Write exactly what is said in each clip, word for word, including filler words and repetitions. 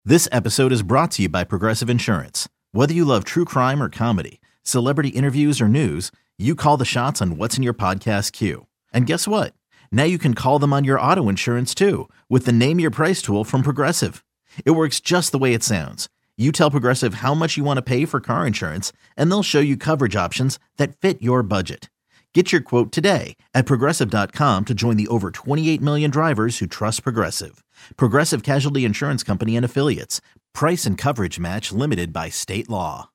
This episode is brought to you by Progressive Insurance. Whether you love true crime or comedy, celebrity interviews or news, you call the shots on what's in your podcast queue. And guess what? Now you can call them on your auto insurance too with the Name Your Price tool from Progressive. It works just the way it sounds. You tell Progressive how much you want to pay for car insurance, and they'll show you coverage options that fit your budget. Get your quote today at Progressive dot com to join the over twenty-eight million drivers who trust Progressive. Progressive Casualty Insurance Company and Affiliates. Price and coverage match limited by state law.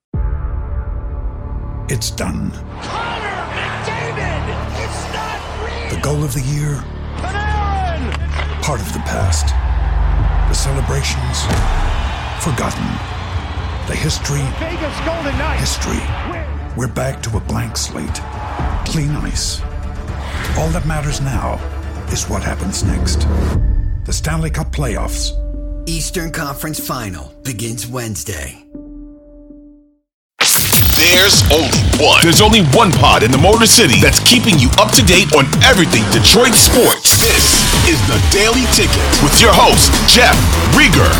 It's done. Connor McDavid! It's not real! The goal of the year. Panarin! Part of the past. The celebrations. Forgotten. The history. Vegas Golden Knights! History. We're back to a blank slate. Clean ice. All that matters now is what happens next. The Stanley Cup Playoffs. Eastern Conference Final begins Wednesday. There's only one. There's only one pod in the Motor City that's keeping you up to date on everything Detroit sports. This is the Daily Ticket with your host, Jeff Rieger.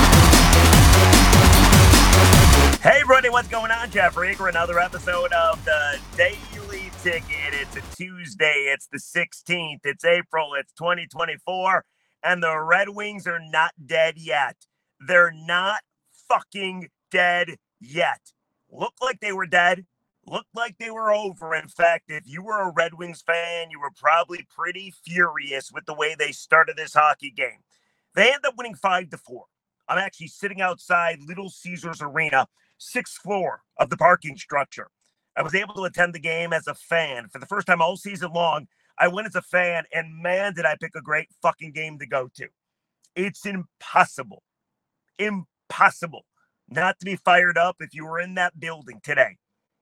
Hey, everybody, what's going on? Jeff Rieger, another episode of the Daily Ticket. It's a Tuesday. It's the sixteenth. It's April. It's twenty twenty-four. And the Red Wings are not dead yet. They're not fucking dead yet. Looked like they were dead. Looked like they were over. In fact, if you were a Red Wings fan, you were probably pretty furious with the way they started this hockey game. They end up winning five to four. I'm actually sitting outside Little Caesars Arena, sixth floor of the parking structure. I was able to attend the game as a fan. For the first time all season long, I went as a fan, and man, did I pick a great fucking game to go to. It's impossible, impossible not to be fired up if you were in that building today.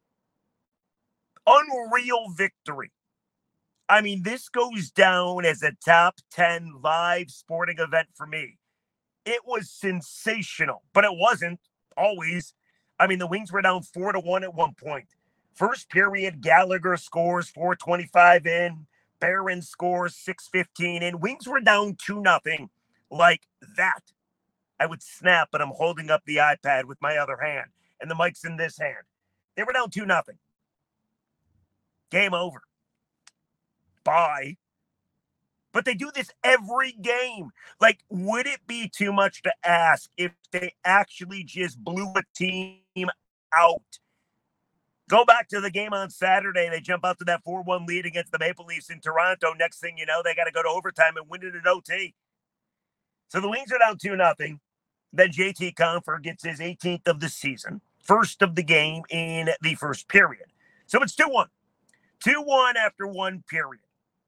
Unreal victory. I mean, this goes down as a top ten live sporting event for me. It was sensational, but it wasn't always. I mean, the Wings were down four to one at one point. First period, Gallagher scores four twenty-five in. Barron scores six fifteen in. Wings were down two nothing like that. I would snap, but I'm holding up the iPad with my other hand, and the mic's in this hand. They were down two nothing. Game over. Bye. But they do this every game. Like, would it be too much to ask if they actually just blew a team out? Go back to the game on Saturday. They jump out to that four one lead against the Maple Leafs in Toronto. Next thing you know, they got to go to overtime and win it at O T. So the Wings are down two nothing. Then J T Compher gets his eighteenth of the season. First of the game in the first period. So it's two one. two one after one period.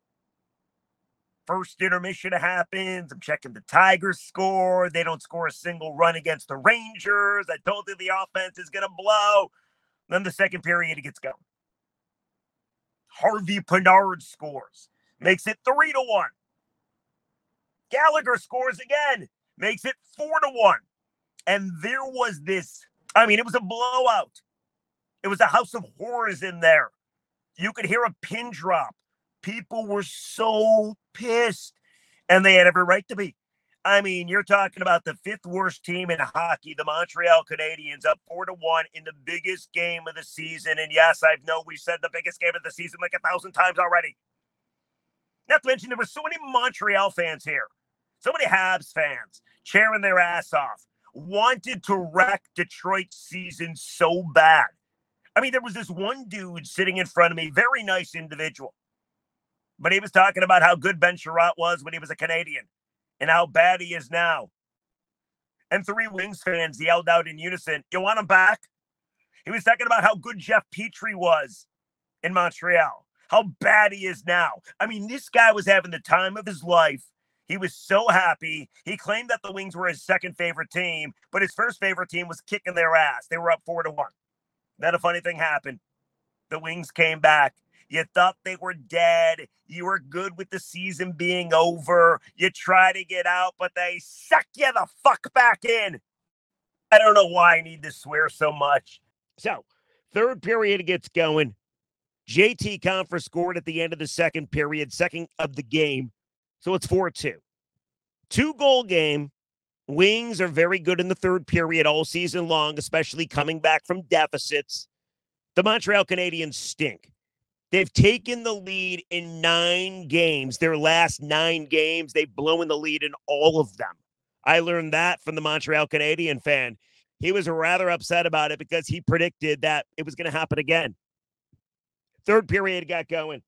First intermission happens. I'm checking the Tigers score. They don't score a single run against the Rangers. I told you the offense is going to blow. Then the second period, it gets going. Harvey Pinard scores. Makes it three to one. Gallagher scores again. Makes it four to one. And there was this, I mean, it was a blowout. It was a house of horrors in there. You could hear a pin drop. People were so pissed. And they had every right to be. I mean, you're talking about the fifth worst team in hockey, the Montreal Canadiens, up four to one in the biggest game of the season. And yes, I know we said the biggest game of the season like a thousand times already. Not to mention, there were so many Montreal fans here. So many Habs fans cheering their ass off. Wanted to wreck Detroit's season so bad. I mean, there was this one dude sitting in front of me, very nice individual. But he was talking about how good Ben Sherratt was when he was a Canadian. And how bad he is now. And three Wings fans yelled out in unison, "You want him back?" He was talking about how good Jeff Petrie was in Montreal. How bad he is now. I mean, this guy was having the time of his life. He was so happy. He claimed that the Wings were his second favorite team, but his first favorite team was kicking their ass. They were up four to one. Then a funny thing happened. The Wings came back. You thought they were dead. You were good with the season being over. You try to get out, but they suck you the fuck back in. I don't know why I need to swear so much. So, third period gets going. J T Compher scored at the end of the second period, second of the game. So it's four two. Two-goal game. Wings are very good in the third period all season long, especially coming back from deficits. The Montreal Canadiens stink. They've taken the lead in nine games. Their last nine games, they've blown the lead in all of them. I learned that from the Montreal Canadian fan. He was rather upset about it because he predicted that it was going to happen again. Third period got going.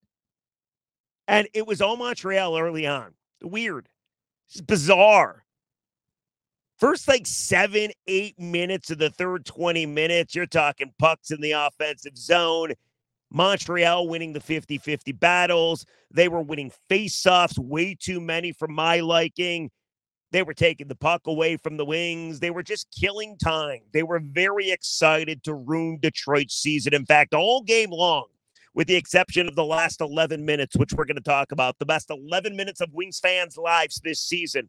And it was all Montreal early on. Weird. It's bizarre. First, like seven, eight minutes of the third twenty minutes, you're talking pucks in the offensive zone. Montreal winning the fifty-fifty battles. They were winning faceoffs, way too many for my liking. They were taking the puck away from the Wings. They were just killing time. They were very excited to ruin Detroit's season. In fact, all game long, with the exception of the last eleven minutes, which we're going to talk about, the best eleven minutes of Wings fans' lives this season,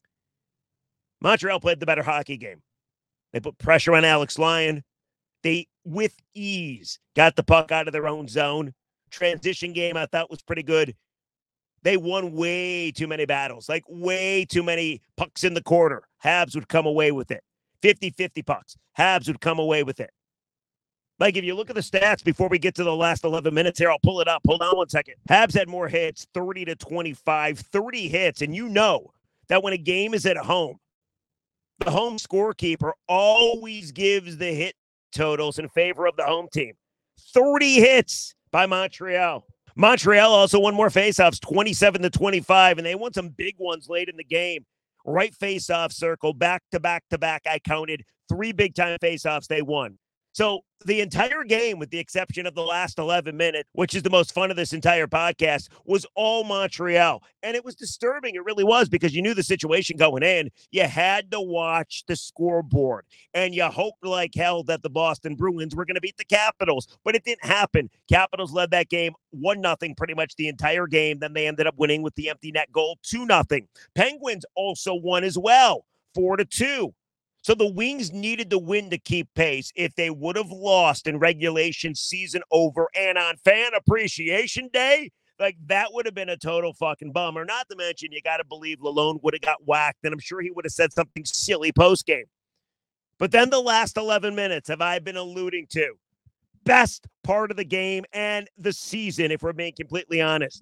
Montreal played the better hockey game. They put pressure on Alex Lyon. They, with ease, got the puck out of their own zone. Transition game, I thought, was pretty good. They won way too many battles, like way too many pucks in the quarter. Habs would come away with it. fifty-fifty pucks. Habs would come away with it. Like, if you look at the stats before we get to the last eleven minutes here, I'll pull it up. Hold on one second. Habs had more hits, thirty to twenty-five, thirty hits. And you know that when a game is at home, the home scorekeeper always gives the hit totals in favor of the home team. thirty hits by Montreal. Montreal also won more faceoffs, twenty-seven to twenty-five, and they won some big ones late in the game. Right faceoff circle, back to back to back. I counted three big-time faceoffs they won. So the entire game, with the exception of the last eleven minutes, which is the most fun of this entire podcast, was all Montreal. And it was disturbing. It really was, because you knew the situation going in. You had to watch the scoreboard. And you hoped like hell that the Boston Bruins were going to beat the Capitals. But it didn't happen. Capitals led that game one nothing pretty much the entire game. Then they ended up winning with the empty net goal two nothing. Penguins also won as well, four to two. So the Wings needed to win to keep pace. If they would have lost in regulation, season over, and on Fan Appreciation Day, like, that would have been a total fucking bummer. Not to mention, you got to believe Lalonde would have got whacked, and I'm sure he would have said something silly post-game. But then the last eleven minutes, have I been alluding to? Best part of the game and the season, if we're being completely honest.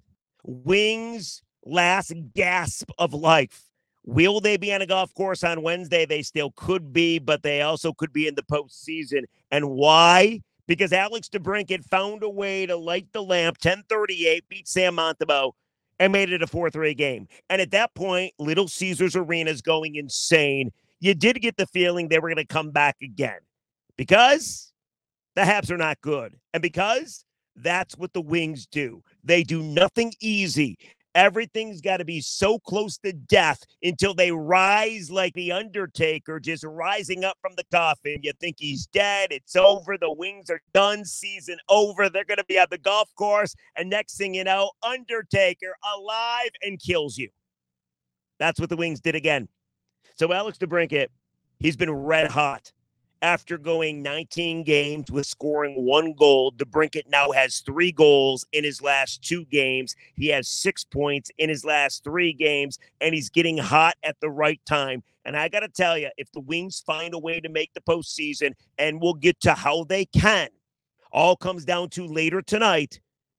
Wings' last gasp of life. Will they be on a golf course on Wednesday? They still could be, but they also could be in the postseason. And why? Because Alex DeBrincat found a way to light the lamp, ten thirty-eight, beat Sam Montembeault, and made it a four three game. And at that point, Little Caesars Arena is going insane. You did get the feeling they were going to come back again, because the Habs are not good. And because that's what the Wings do. They do nothing easy. Everything's got to be so close to death until they rise like the Undertaker, just rising up from the coffin. You think he's dead. It's over. The Wings are done. Season over. They're going to be at the golf course. And next thing you know, Undertaker alive and kills you. That's what the Wings did again. So Alex DeBrincat, he's been red hot. After going nineteen games with scoring one goal, DeBrincat now has three goals in his last two games. He has six points in his last three games, and he's getting hot at the right time. And I got to tell you, if the Wings find a way to make the postseason, and we'll get to how they can, all comes down to later tonight,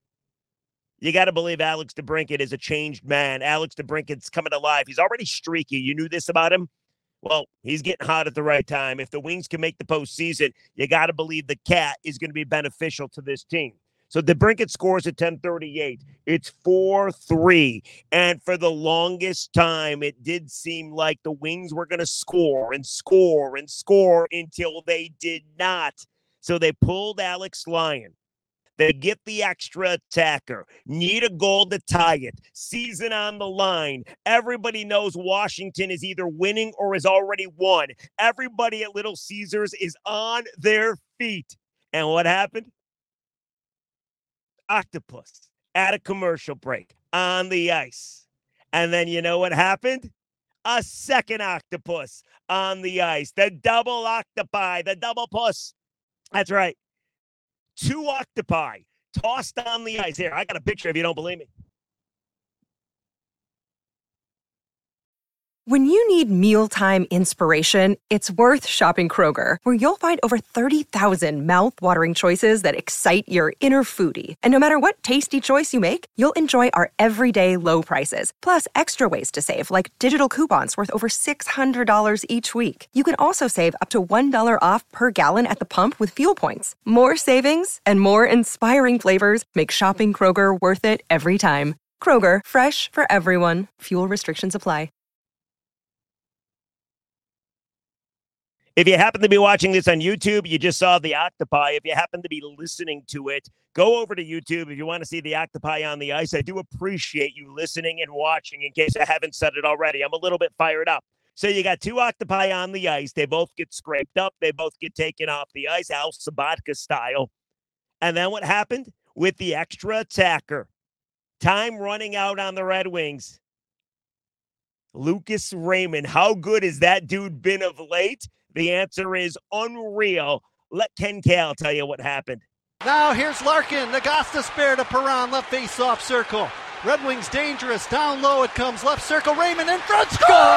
you got to believe Alex DeBrincat is a changed man. Alex DeBrincat's coming alive. He's already streaky. You knew this about him? Well, he's getting hot at the right time. If the Wings can make the postseason, you got to believe the cat is going to be beneficial to this team. So DeBrincat scores at ten thirty-eight. It's four three. And for the longest time, it did seem like the Wings were going to score and score and score until they did not. So they pulled Alex Lyon. They get the extra attacker, need a goal to tie it, season on the line. Everybody knows Washington is either winning or has already won. Everybody at Little Caesars is on their feet. And what happened? Octopus at a commercial break on the ice. And then you know what happened? A second octopus on the ice. The double octopi, the double puss. That's right. Two octopi tossed on the ice. Here, I got a picture if you don't believe me. When you need mealtime inspiration, it's worth shopping Kroger, where you'll find over thirty thousand mouth-watering choices that excite your inner foodie. And no matter what tasty choice you make, you'll enjoy our everyday low prices, plus extra ways to save, like digital coupons worth over six hundred dollars each week. You can also save up to one dollar off per gallon at the pump with fuel points. More savings and more inspiring flavors make shopping Kroger worth it every time. Kroger, fresh for everyone. Fuel restrictions apply. If you happen to be watching this on YouTube, you just saw the octopi. If you happen to be listening to it, go over to YouTube if you want to see the octopi on the ice. I do appreciate you listening and watching in case I haven't said it already. I'm a little bit fired up. So you got two octopi on the ice. They both get scraped up. They both get taken off the ice, Al Sabatka style. And then what happened with the extra attacker? Time running out on the Red Wings. Lucas Raymond, how good has that dude been of late? The answer is unreal. Let Ken Kale tell you what happened. Now here's Larkin. Nagasta spare to Perron. Left face-off circle. Red Wings dangerous. Down low it comes. Left circle. Raymond in front. Score!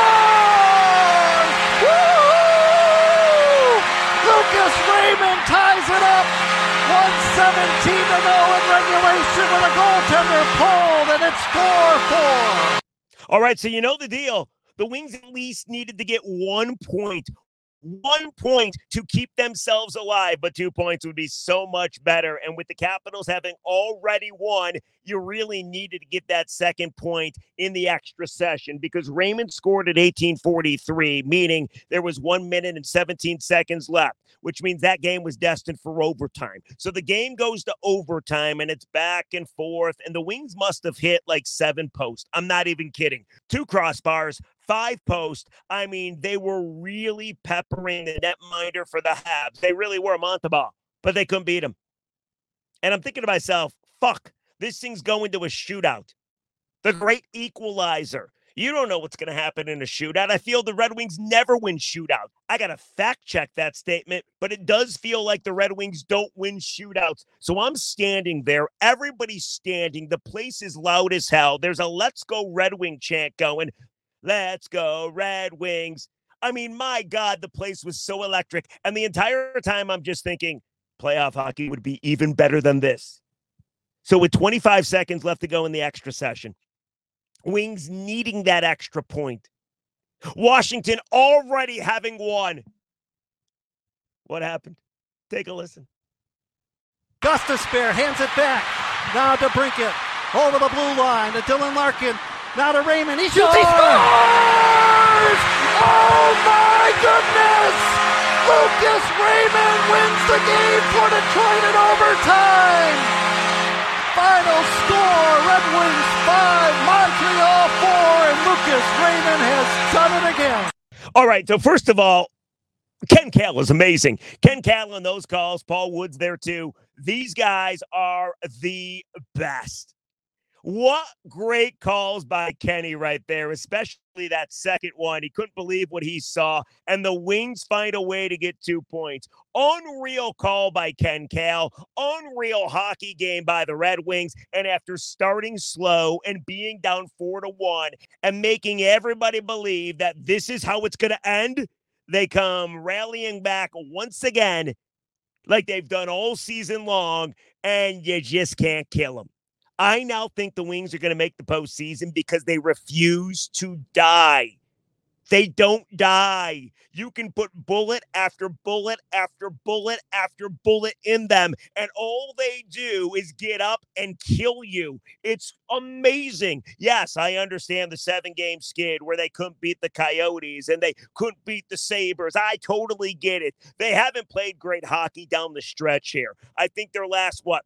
Woo! Lucas Raymond ties it up. one seventeen to go in regulation with a goaltender pulled, and it's four four. All right, so you know the deal. The Wings at least needed to get one point. One point to keep themselves alive, but two points would be so much better. And with the Capitals having already won, you really needed to get that second point in the extra session because Raymond scored at eighteen forty-three, meaning there was one minute and seventeen seconds left, which means that game was destined for overtime. So the game goes to overtime, and it's back and forth, and the Wings must have hit like seven posts. I'm not even kidding. Two crossbars, five posts. I mean, they were really peppering the netminder for the Habs. They really were Montalban, but they couldn't beat him. And I'm thinking to myself, fuck, this thing's going to a shootout. The great equalizer. You don't know what's going to happen in a shootout. I feel the Red Wings never win shootout. I got to fact check that statement, but it does feel like the Red Wings don't win shootouts. So I'm standing there. Everybody's standing. The place is loud as hell. There's a Let's Go Red Wing chant going. Let's go, Red Wings. I mean, my God, the place was so electric. And the entire time I'm just thinking, playoff hockey would be even better than this. So with twenty-five seconds left to go in the extra session, Wings needing that extra point. Washington already having won. What happened? Take a listen. Gostisbehere hands it back. Now to Brinket. Over the blue line to Dylan Larkin. Now to Raymond. He shoots. He scores! Oh, my goodness! Lucas Raymond wins the game for Detroit in overtime. Final score, Red Wings five, Montreal four, and Lucas Raymond has done it again. All right, so first of all, Ken Kale is amazing. Ken Kale on those calls, Paul Woods there too. These guys are the best. What great calls by Kenny right there, especially that second one. He couldn't believe what he saw, and the Wings find a way to get two points. Unreal call by Ken Kale. Unreal hockey game by the Red Wings, and after starting slow and being down four to one and making everybody believe that this is how it's going to end, they come rallying back once again like they've done all season long, and you just can't kill them. I now think the Wings are going to make the postseason because they refuse to die. They don't die. You can put bullet after bullet after bullet after bullet in them, and all they do is get up and kill you. It's amazing. Yes, I understand the seven-game skid where they couldn't beat the Coyotes and they couldn't beat the Sabres. I totally get it. They haven't played great hockey down the stretch here. I think their last, what,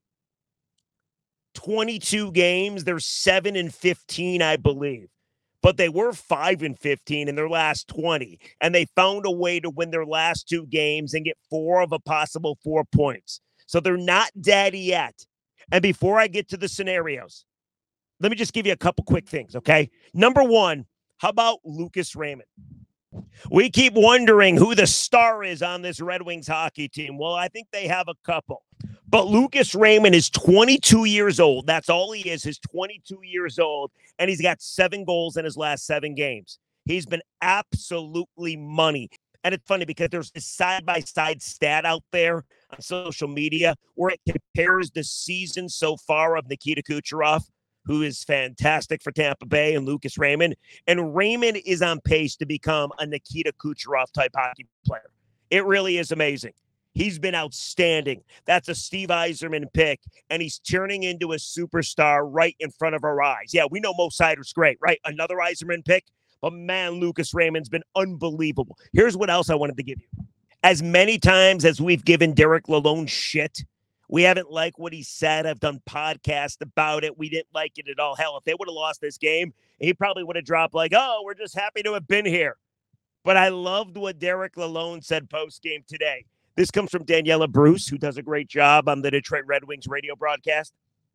twenty-two games, they're seven and fifteen, I believe. But they were five and fifteen in their last twenty, and they found a way to win their last two games and get four of a possible four points. So they're not dead yet. And before I get to the scenarios, let me just give you a couple quick things, okay? Number one, how about Lucas Raymond? We keep wondering who the star is on this Red Wings hockey team. Well, I think they have a couple. But Lucas Raymond is twenty-two years old. That's all he is, is twenty-two years old, and he's got seven goals in his last seven games. He's been absolutely money. And it's funny because there's this side-by-side stat out there on social media where it compares the season so far of Nikita Kucherov, who is fantastic for Tampa Bay, and Lucas Raymond. And Raymond is on pace to become a Nikita Kucherov-type hockey player. It really is amazing. He's been outstanding. That's a Steve Yzerman pick, and he's turning into a superstar right in front of our eyes. Yeah, we know Mo Seider's great, right? Another Yzerman pick. But, man, Lucas Raymond's been unbelievable. Here's what else I wanted to give you. As many times as we've given Derek Lalonde shit, we haven't liked what he said. I've done podcasts about it. We didn't like it at all. Hell, if they would have lost this game, he probably would have dropped like, oh, we're just happy to have been here. But I loved what Derek Lalonde said post-game today. This comes from Daniela Bruce, who does a great job on the Detroit Red Wings radio broadcast.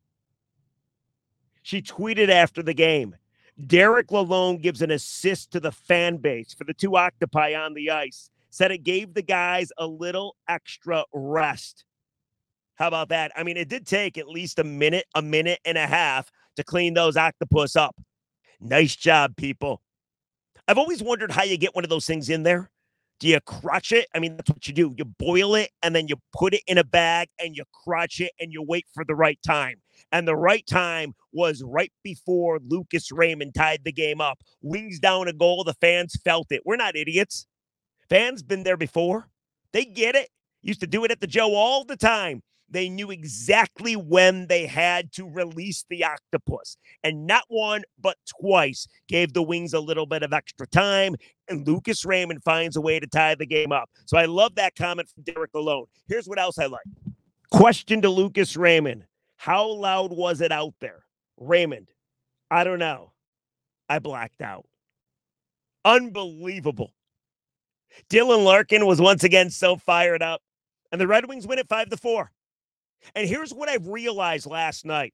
She tweeted after the game, Derek Lalonde gives an assist to the fan base for the two octopi on the ice. Said it gave the guys a little extra rest. How about that? I mean, it did take at least a minute, a minute and a half to clean those octopus up. Nice job, people. I've always wondered how you get one of those things in there. Do you crutch it? I mean, that's what you do. You boil it, and then you put it in a bag, and you crutch it, and you wait for the right time. And the right time was right before Lucas Raymond tied the game up. Wings down a goal. The fans felt it. We're not idiots. Fans been there before. They get it. Used to do it at the Joe all the time. They knew exactly when they had to release the octopus. And not one, but twice gave the Wings a little bit of extra time. And Lucas Raymond finds a way to tie the game up. So I love that comment from Derek Lalonde. Here's what else I like. Question to Lucas Raymond. How loud was it out there? Raymond, I don't know. I blacked out. Unbelievable. Dylan Larkin was once again so fired up. And the Red Wings win it five to four. And here's what I realized last night.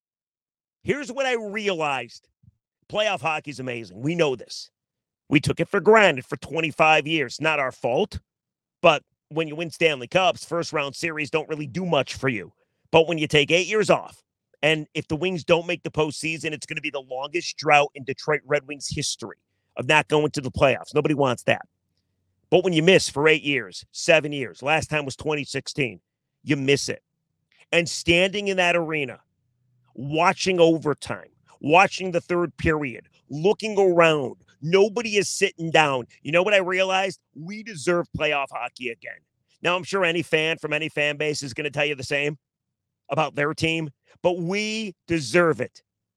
Here's what I realized. Playoff hockey is amazing. We know this. We took it for granted for twenty-five years. Not our fault. But when you win Stanley Cups, first round series don't really do much for you. But when you take eight years off, and if the Wings don't make the postseason, it's going to be the longest drought in Detroit Red Wings history of not going to the playoffs. Nobody wants that. But when you miss for eight years, seven years, last time was twenty sixteen, you miss it. And standing in that arena, watching overtime, watching the third period, looking around, nobody is sitting down. You know what I realized? We deserve playoff hockey again. Now, I'm sure any fan from any fan base is going to tell you the same about their team, but we deserve it.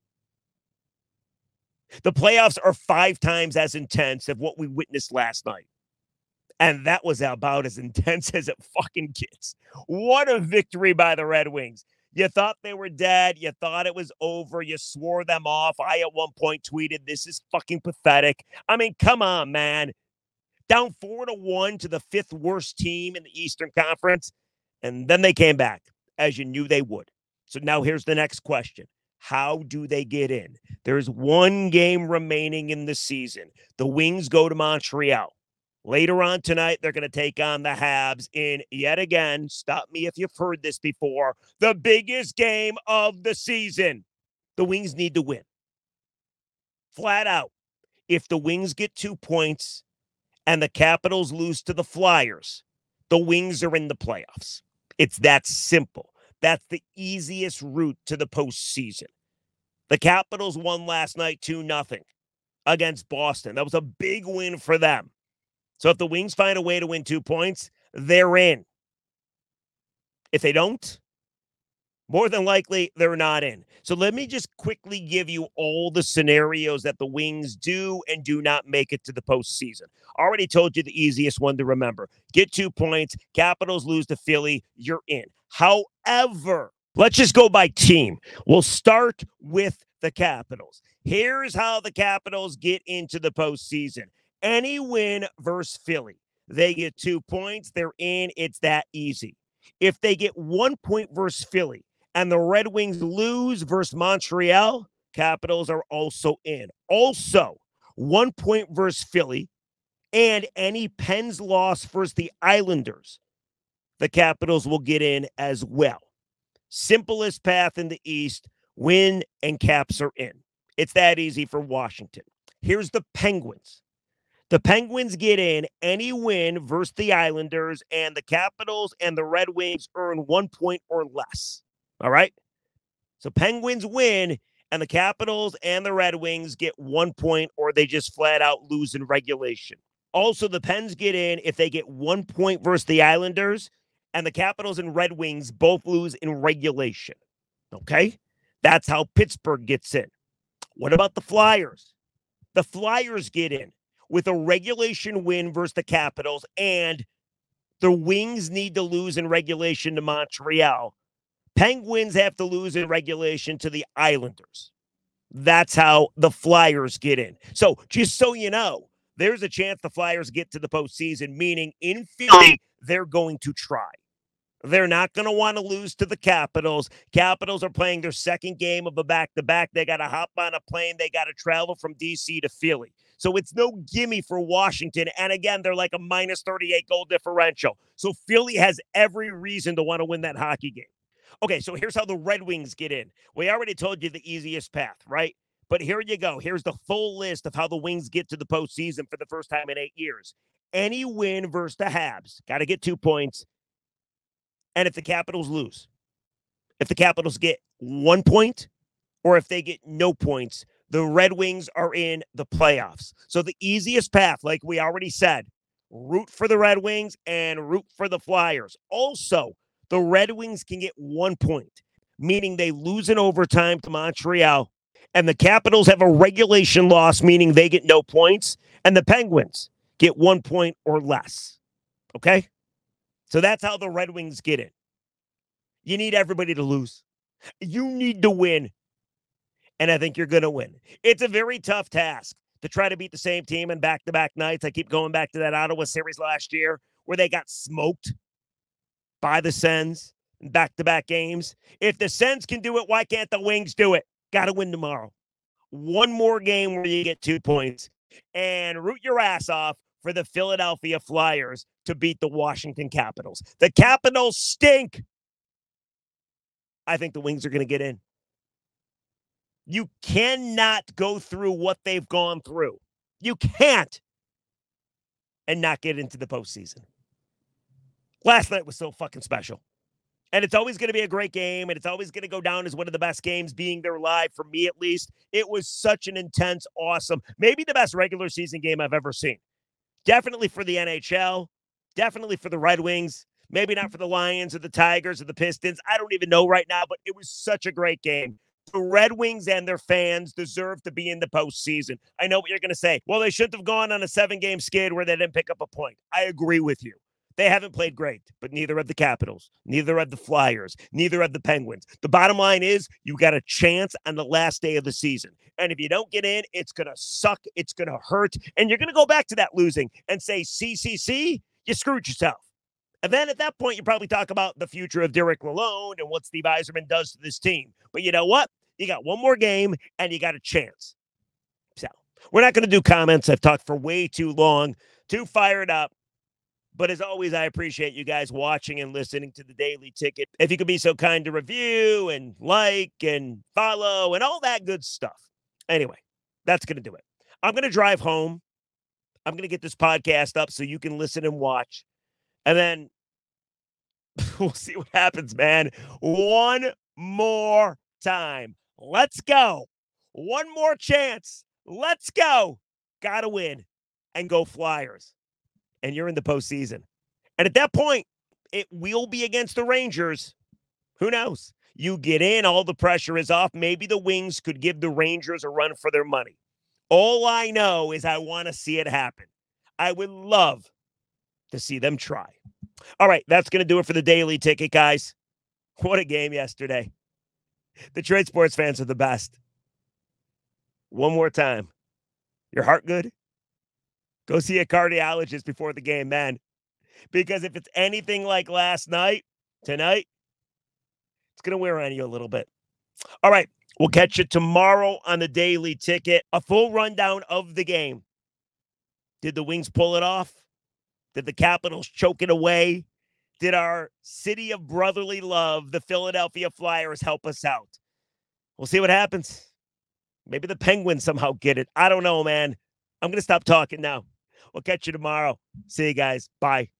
The playoffs are five times as intense as what we witnessed last night. And that was about as intense as it fucking gets. What a victory by the Red Wings. You thought they were dead. You thought it was over. You swore them off. I, at one point, tweeted, this is fucking pathetic. I mean, come on, man. Down four to one to the fifth worst team in the Eastern Conference. And then they came back, as you knew they would. So now here's the next question. How do they get in? There's one game remaining in the season. The Wings go to Montreal. Later on tonight, they're going to take on the Habs in, yet again, stop me if you've heard this before, the biggest game of the season. The Wings need to win. Flat out. If the Wings get two points and the Capitals lose to the Flyers, the Wings are in the playoffs. It's that simple. That's the easiest route to the postseason. The Capitals won last night two nothing against Boston. That was a big win for them. So if the Wings find a way to win two points, they're in. If they don't, more than likely, they're not in. So let me just quickly give you all the scenarios that the Wings do and do not make it to the postseason. Already told you the easiest one to remember. Get two points. Capitals lose to Philly. You're in. However, let's just go by team. We'll start with the Capitals. Here's how the Capitals get into the postseason. Any win versus Philly, they get two points. They're in. It's that easy. If they get one point versus Philly and the Red Wings lose versus Montreal, Capitals are also in. Also, one point versus Philly and any Pens loss versus the Islanders, the Capitals will get in as well. Simplest path in the East, win and Caps are in. It's that easy for Washington. Here's the Penguins. The Penguins get in any win versus the Islanders, and the Capitals and the Red Wings earn one point or less. All right? So Penguins win, and the Capitals and the Red Wings get one point, or they just flat out lose in regulation. Also, the Pens get in if they get one point versus the Islanders, and the Capitals and Red Wings both lose in regulation. Okay? That's how Pittsburgh gets in. What about the Flyers? The Flyers get in with a regulation win versus the Capitals, and the Wings need to lose in regulation to Montreal. Penguins have to lose in regulation to the Islanders. That's how the Flyers get in. So just so you know, there's a chance the Flyers get to the postseason, meaning in Philly, they're going to try. They're not going to want to lose to the Capitals. Capitals are playing their second game of a back-to-back. They got to hop on a plane. They got to travel from D C to Philly. So it's no gimme for Washington. And again, they're like a minus thirty-eight goal differential. So Philly has every reason to want to win that hockey game. Okay, so here's how the Red Wings get in. We already told you the easiest path, right? But here you go. Here's the full list of how the Wings get to the postseason for the first time in eight years. Any win versus the Habs. Got to get two points. And if the Capitals lose, if the Capitals get one point, or if they get no points, the Red Wings are in the playoffs. So the easiest path, like we already said, root for the Red Wings and root for the Flyers. Also, the Red Wings can get one point, meaning they lose in overtime to Montreal, and the Capitals have a regulation loss, meaning they get no points, and the Penguins get one point or less. Okay? So that's how the Red Wings get in. You need everybody to lose. You need to win. And I think you're going to win. It's a very tough task to try to beat the same team in back-to-back nights. I keep going back to that Ottawa series last year where they got smoked by the Sens in back-to-back games. If the Sens can do it, why can't the Wings do it? Got to win tomorrow. One more game where you get two points. And root your ass off for the Philadelphia Flyers to beat the Washington Capitals. The Capitals stink. I think the Wings are going to get in. You cannot go through what they've gone through. You can't. And not get into the postseason. Last night was so fucking special. And it's always going to be a great game, and it's always going to go down as one of the best games being there live, for me at least. It was such an intense, awesome, maybe the best regular season game I've ever seen. Definitely for the N H L. Definitely for the Red Wings. Maybe not for the Lions or the Tigers or the Pistons. I don't even know right now, but it was such a great game. The Red Wings and their fans deserve to be in the postseason. I know what you're going to say. Well, they shouldn't have gone on a seven-game skid where they didn't pick up a point. I agree with you. They haven't played great, but neither have the Capitals, neither have the Flyers, neither have the Penguins. The bottom line is you got a chance on the last day of the season. And if you don't get in, it's going to suck. It's going to hurt. And you're going to go back to that losing and say, C C C, you screwed yourself. And then at that point, you probably talk about the future of Derek Lalonde and what Steve Yzerman does to this team. But you know what? You got one more game, and you got a chance. So we're not going to do comments. I've talked for way too long, too fired up. But as always, I appreciate you guys watching and listening to the Daily Ticket. If you could be so kind to review and like and follow and all that good stuff. Anyway, that's going to do it. I'm going to drive home. I'm going to get this podcast up so you can listen and watch. And then we'll see what happens, man. One more time. Let's go. One more chance. Let's go. Gotta win and go Flyers. And you're in the postseason. And at that point, it will be against the Rangers. Who knows? You get in, all the pressure is off. Maybe the Wings could give the Rangers a run for their money. All I know is I want to see it happen. I would love to see them try. All right, that's going to do it for the Daily Ticket, guys. What a game yesterday. The Detroit sports fans are the best. One more time. Your heart good? Go see a cardiologist before the game, man. Because if it's anything like last night, tonight, it's going to wear on you a little bit. All right, we'll catch you tomorrow on the Daily Ticket. A full rundown of the game. Did the Wings pull it off? Did the Capitals choke it away? Did our city of brotherly love, the Philadelphia Flyers, help us out? We'll see what happens. Maybe the Penguins somehow get it. I don't know, man. I'm going to stop talking now. We'll catch you tomorrow. See you guys. Bye.